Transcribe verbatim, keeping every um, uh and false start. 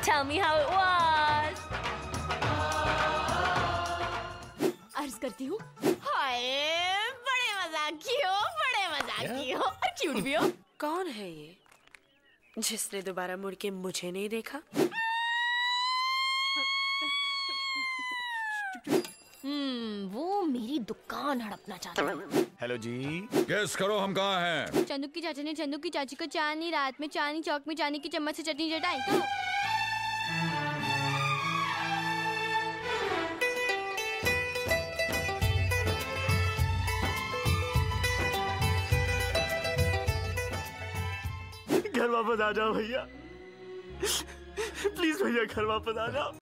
Tell me how it was. अर्ज करती हूँ। हाय, बड़े मजाकी हो, बड़े मजाकी हो और क्यूट भी हो। कौन है ये जिसने दोबारा मुड़ के मुझे नहीं देखा? हम्म, वो मेरी दुकान हड़पना चाहता है। हेलो जी, गेस करो हम कहाँ हैं? चंदू की चाचा ने चंदू की चाची को चांदनी रात में चांदनी चौक में चांदी की चम्मच से चटनी चटाई तो। घर वापस आ जाओ भैया, प्लीज भैया घर वापस आ जाओ।